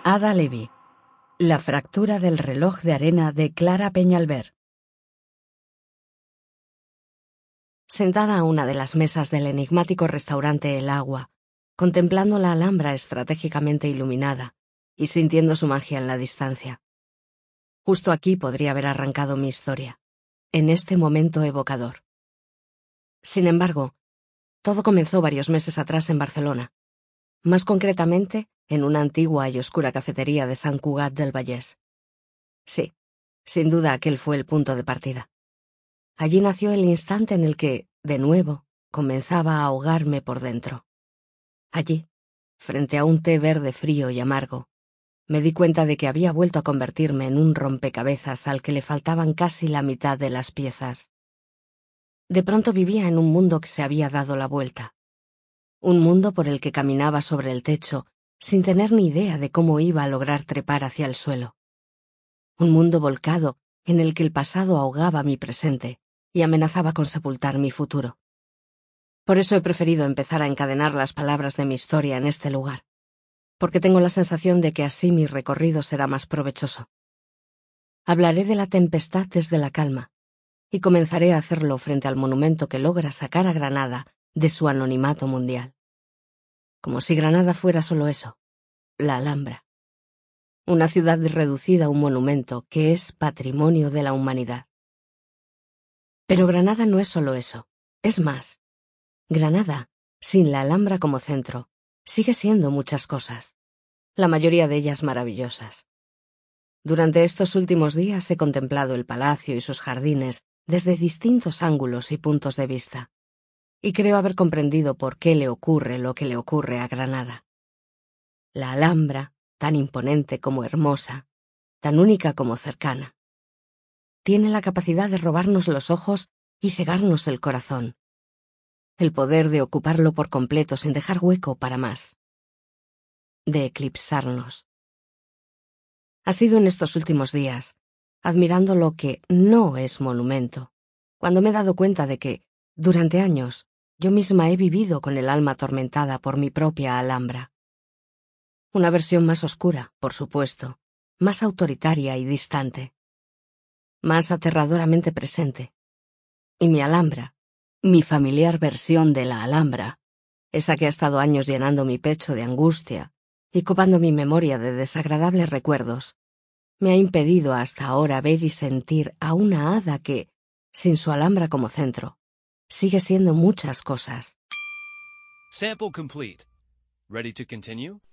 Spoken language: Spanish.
Ada Levy. La fractura del reloj de arena de Clara Peñalver. Sentada a una de las mesas del enigmático restaurante El Agua, contemplando la Alhambra estratégicamente iluminada y sintiendo su magia en la distancia. Justo aquí podría haber arrancado mi historia, en este momento evocador. Sin embargo, todo comenzó varios meses atrás en Barcelona, más concretamente en una antigua y oscura cafetería de Sant Cugat del Vallès. Sí, sin duda aquel fue el punto de partida. Allí nació el instante en el que, de nuevo, comenzaba a ahogarme por dentro. Allí, frente a un té verde frío y amargo, me di cuenta de que había vuelto a convertirme en un rompecabezas al que le faltaban casi la mitad de las piezas. De pronto vivía en un mundo que se había dado la vuelta. Un mundo por el que caminaba sobre el techo sin tener ni idea de cómo iba a lograr trepar hacia el suelo. Un mundo volcado en el que el pasado ahogaba mi presente y amenazaba con sepultar mi futuro. Por eso he preferido empezar a encadenar las palabras de mi historia en este lugar, porque tengo la sensación de que así mi recorrido será más provechoso. Hablaré de la tempestad desde la calma, y comenzaré a hacerlo frente al monumento que logra sacar a Granada de su anonimato mundial. Como si Granada fuera solo eso, la Alhambra. Una ciudad reducida a un monumento que es patrimonio de la humanidad. Pero Granada no es solo eso, es más. Granada, sin la Alhambra como centro, sigue siendo muchas cosas, la mayoría de ellas maravillosas. Durante estos últimos días he contemplado el palacio y sus jardines desde distintos ángulos y puntos de vista, y creo haber comprendido por qué le ocurre lo que le ocurre a Granada. La Alhambra, tan imponente como hermosa, tan única como cercana, tiene la capacidad de robarnos los ojos y cegarnos el corazón, el poder de ocuparlo por completo sin dejar hueco para más, de eclipsarnos. Ha sido en estos últimos días, admirando lo que no es monumento, cuando me he dado cuenta de que, durante años, yo misma he vivido con el alma atormentada por mi propia Alhambra. Una versión más oscura, por supuesto, más autoritaria y distante, más aterradoramente presente. Y mi Alhambra, mi familiar versión de la Alhambra, esa que ha estado años llenando mi pecho de angustia y copando mi memoria de desagradables recuerdos, me ha impedido hasta ahora ver y sentir a una hada que, sin su Alhambra como centro, sigue siendo muchas cosas. Sample complete. Ready to continue?